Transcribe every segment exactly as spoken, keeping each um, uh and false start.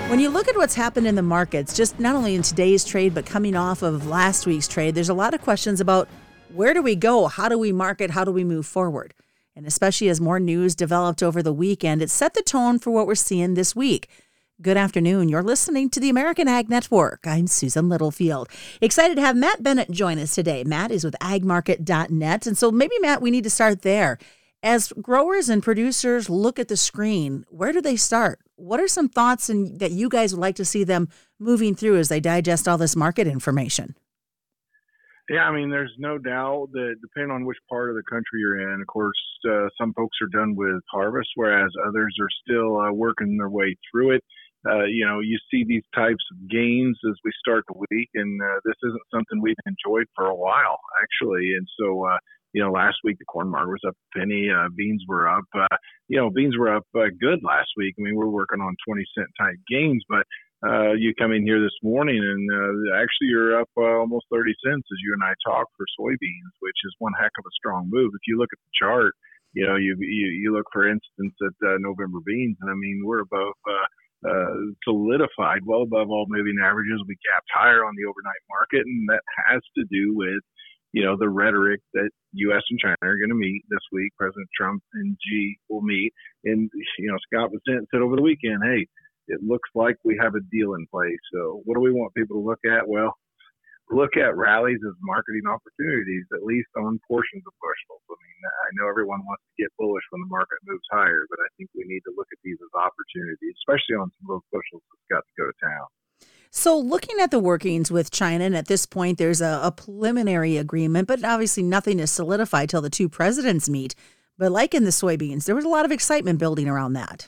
When you look at what's happened in the markets, just not only in today's trade, but coming off of last week's trade, there's a lot of questions about where do we go? How do we market? How do we move forward? And especially as more news developed over the weekend, it set the tone for what we're seeing this week. Good afternoon. You're listening to the American Ag Network. I'm Susan Littlefield. Excited to have Matt Bennett join us today. Matt is with ag market dot net. And so maybe, Matt, we need to start there. As growers and producers look at the screen, where do they start? What are some thoughts and that you guys would like to see them moving through as they digest all this market information? Yeah, I mean, there's no doubt that depending on which part of the country you're in, of course, uh, some folks are done with harvest, whereas others are still uh, working their way through it. Uh, you know, you see these types of gains as we start the week, and uh, this isn't something we've enjoyed for a while, actually. And so, uh, you know, last week the corn market was up a penny, uh, beans were up. Uh, you know, beans were up uh, good last week. I mean, we're working on twenty cent type gains, but uh, you come in here this morning and uh, actually you're up uh, almost thirty cents as you and I talk for soybeans, which is one heck of a strong move. If you look at the chart, you know, you you, you look, for instance, at uh, November beans, and I mean, we're above. Uh, Uh, solidified well above all moving averages. We gapped higher on the overnight market, and that has to do with, you know, the rhetoric that U S and China are going to meet this week. President Trump and Xi will meet, and you know, Scott Bessent said over the weekend, "Hey, it looks like we have a deal in place." So, what do we want people to look at? Well, look at rallies as marketing opportunities, at least on portions of bushels. I mean, I know everyone wants to get bullish when the market moves higher, but I think we need to look at these as opportunities, especially on some of those bushels that's got to go to town. So looking at the workings with China, and at this point there's a, a preliminary agreement, but obviously nothing is solidified till the two presidents meet. But like in the soybeans, there was a lot of excitement building around that.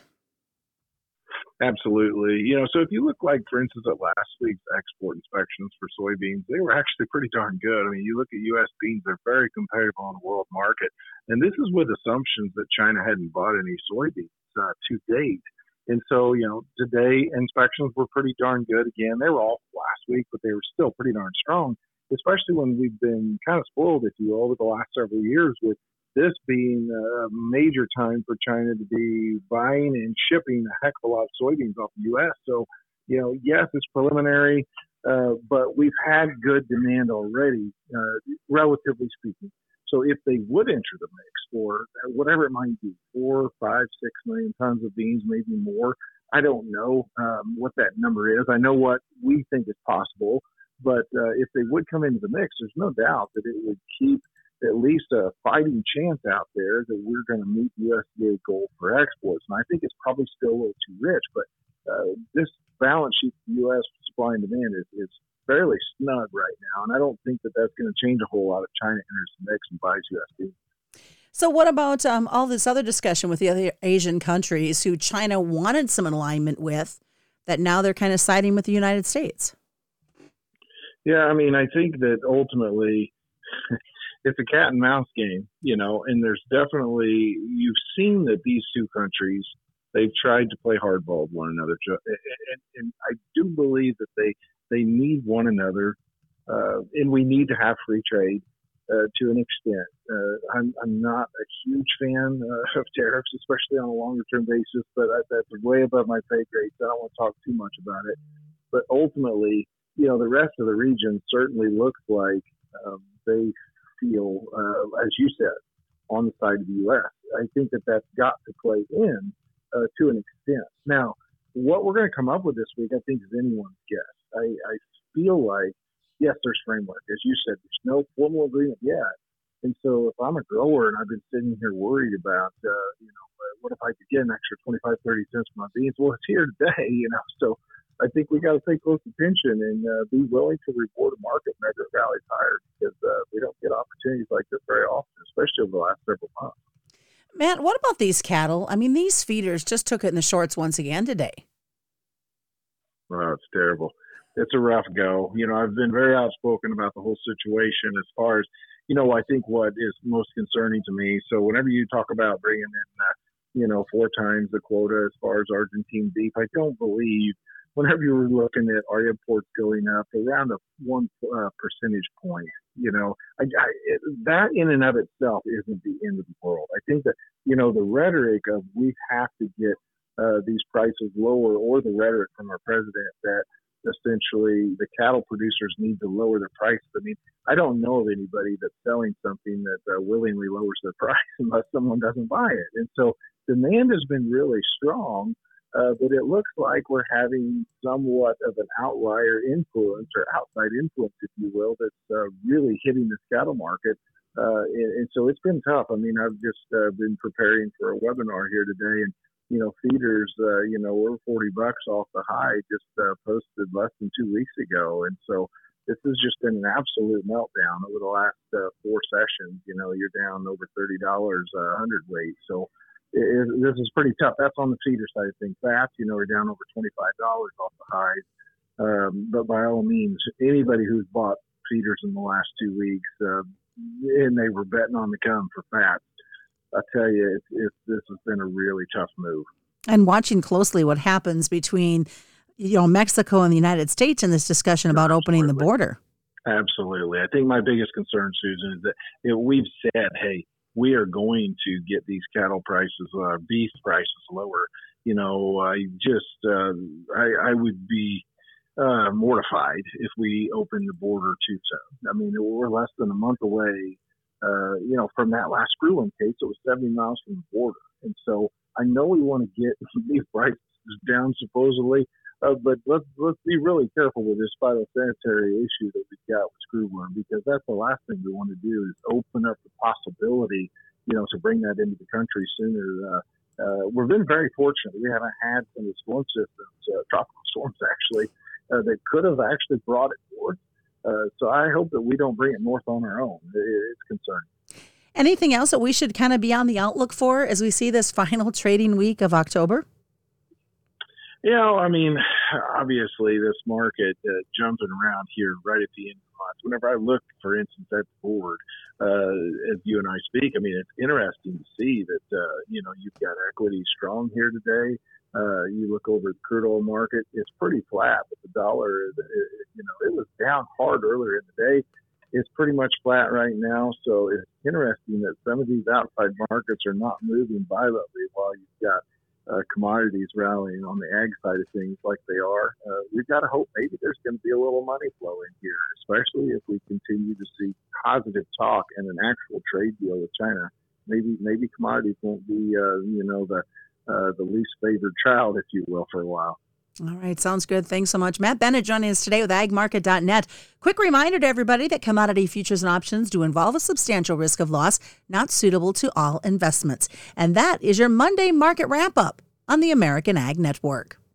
Absolutely. You know, so if you look like, for instance, at last week's export inspections for soybeans, they were actually pretty darn good. I mean, you look at U S beans, they're very competitive on the world market. And this is with assumptions that China hadn't bought any soybeans uh, to date. And so, you know, today inspections were pretty darn good. Again, they were off last week, but they were still pretty darn strong, especially when we've been kind of spoiled, if you will, over the last several years with this being a major time for China to be buying and shipping a heck of a lot of soybeans off the U S. So, you know, yes, it's preliminary, uh, but we've had good demand already, uh, relatively speaking. So if they would enter the mix for whatever it might be, four, five, six million tons of beans, maybe more, I don't know um, what that number is. I know what we think is possible, but uh, if they would come into the mix, there's no doubt that it would keep at least a fighting chance out there that we're going to meet the U S D A goal for exports. And I think it's probably still a little too rich, but uh, this balance sheet for U S supply and demand is, is fairly snug right now. And I don't think that that's going to change a whole lot if China enters the mix and buys U S D. So what about um, all this other discussion with the other Asian countries who China wanted some alignment with, that now they're kind of siding with the United States? Yeah, I mean, I think that ultimately it's a cat and mouse game, you know, and there's definitely, you've seen that these two countries, they've tried to play hardball with one another. And, and I do believe that they, they need one another, uh, and we need to have free trade uh, to an extent. Uh, I'm, I'm not a huge fan uh, of tariffs, especially on a longer term basis, but I, that's way above my pay grade, so I don't want to talk too much about it. But ultimately, you know, the rest of the region certainly looks like um, they feel, uh, as you said, on the side of the U S. I think that that's got to play in uh, to an extent. Now, what we're going to come up with this week, I think, is anyone's guess. I, I feel like, yes, there's framework. As you said, there's no formal agreement yet. And so if I'm a grower and I've been sitting here worried about, uh, you know, uh, what if I could get an extra twenty-five, thirty cents for my beans? Well, it's here today, you know. So I think we got to pay close attention and uh, be willing to reward a market measure rallies higher, because uh, we don't get opportunities like this very often, especially over the last several months. Matt, what about these cattle? I mean, these feeders just took it in the shorts once again today. Oh, it's terrible. It's a rough go. You know, I've been very outspoken about the whole situation as far as, you know, I think what is most concerning to me. So whenever you talk about bringing in, uh, you know, four times the quota as far as Argentine beef, I don't believe whenever you were looking at our imports going up around a one uh, percentage point, you know, I, I, it, that in and of itself isn't the end of the world. I think that, you know, the rhetoric of we have to get uh, these prices lower, or the rhetoric from our president that essentially the cattle producers need to lower their prices. I mean, I don't know of anybody that's selling something that uh, willingly lowers their price unless someone doesn't buy it. And so demand has been really strong, uh, but it looks like we're having somewhat of an outlier influence or outside influence, if you will, that's uh, really hitting this cattle market. Uh, and, and so it's been tough. I mean, I've just uh, been preparing for a webinar here today, and you know, feeders, uh, you know, we're forty bucks off the high, just uh, posted less than two weeks ago. And so this has just been an absolute meltdown over the last uh, four sessions. You know, you're down over thirty dollars a hundredweight. So it, it, this is pretty tough. That's on the feeder side of things. Fats, you know, are down over twenty-five dollars off the highs. Um, but by all means, anybody who's bought feeders in the last two weeks, uh, and they were betting on the come for fats, I tell you, it's, it's, this has been a really tough move. And watching closely what happens between, you know, Mexico and the United States in this discussion about Absolutely. opening the border. Absolutely. I think my biggest concern, Susan, is that you know, we've said, hey, we are going to get these cattle prices, uh, beef prices lower. You know, I just, uh, I, I would be uh, mortified if we opened the border too soon. I mean, we're less than a month away. Uh, you know, from that last Gruen case, it was seventy miles from the border. And so I know we want to get beef prices down supposedly, uh, but let's let's be really careful with this phytosanitary issue that we've got with screwworm, because that's the last thing we want to do is open up the possibility, you know, to bring that into the country sooner. Uh, uh, we've been very fortunate. We haven't had some of the storm systems, uh, tropical storms actually, uh, that could have actually brought it north. Uh, so I hope that we don't bring it north on our own. It, it's concerning. Anything else that we should kind of be on the outlook for as we see this final trading week of October? You know, I mean, obviously this market uh, jumping around here right at the end of the month. Whenever I look, for instance, at the board, uh, as you and I speak, I mean, it's interesting to see that, uh, you know, you've got equity strong here today. Uh, you look over at the crude oil market, it's pretty flat, but the dollar, it, it, you know, it was down hard earlier in the day. It's pretty much flat right now. So it's interesting that some of these outside markets are not moving violently while you've got uh, commodities rallying on the ag side of things like they are. Uh, we've got to hope maybe there's going to be a little money flow in here, especially if we continue to see positive talk and an actual trade deal with China. Maybe maybe commodities won't be, uh, you know, the Uh, the least favored child, if you will, for a while. All right. Sounds good. Thanks so much. Matt Bennett joining us today with ag market dot net. Quick reminder to everybody that commodity futures and options do involve a substantial risk of loss, not suitable to all investments. And that is your Monday market wrap up on the American Ag Network.